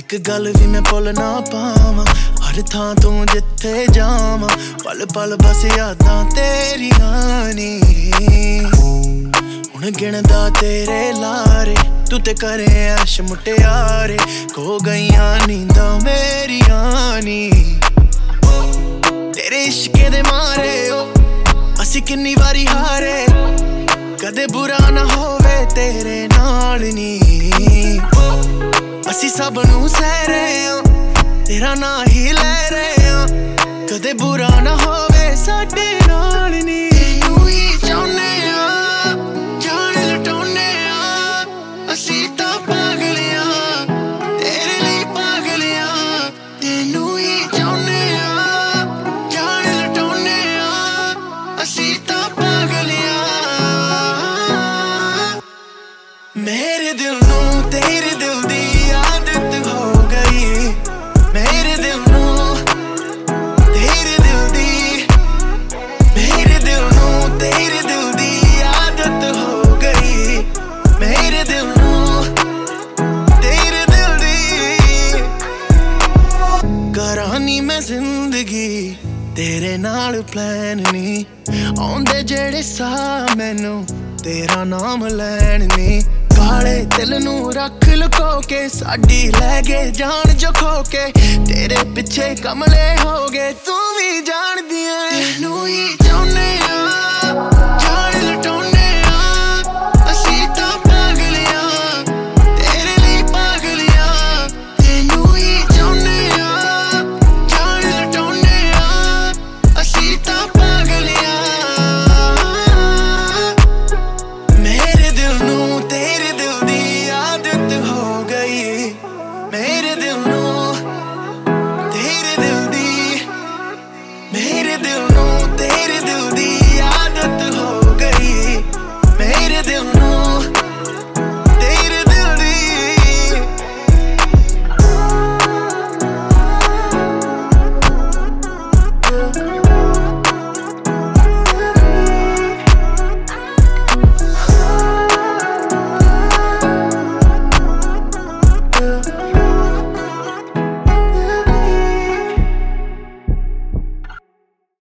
एक गल भी मैं भुल ना पावां हर थां तू जिथे जावां पल पल बस यादां तेरियां नी हुण गिणदा तेरे लारे तू ते करे ऐश मुटियारे खो गईयां नींदां मेरियां नी तेरे इश्के दे मारे असी किन्नी वारी हारे कदे बुरा ना होवे तेरे नाल नी असी सब नू सह रहे हां तेरा ना ही ले रहे हां कदे बुरा ना होवे साडे नाल नी तैनू ही चाहुंदे आ जान लुटाउने आ असी तां पागल आ तेरे लई पागल आ तैनू ही चाहुंदे आ जान लुटाउने आ असी तां पागल आ मेरे दिल नू तेरे दिल दी आदत हो गई मेरे दिल नू तेरे दिल दी मेरे दिल नू तेरे दिल दी आदत हो गई मेरे दिल नू तेरे दिल दी करानी मैं जिंदगी तेरे नाल प्लान नी आउंदे जेड़े सा मैनू तेरा नाम लैन नी काले दिल नू रख लुको के साडी लै गए जान जो खो के तेरे पिछे कमले हो गए तू भी जान दियां तैनू ही चाहुंदे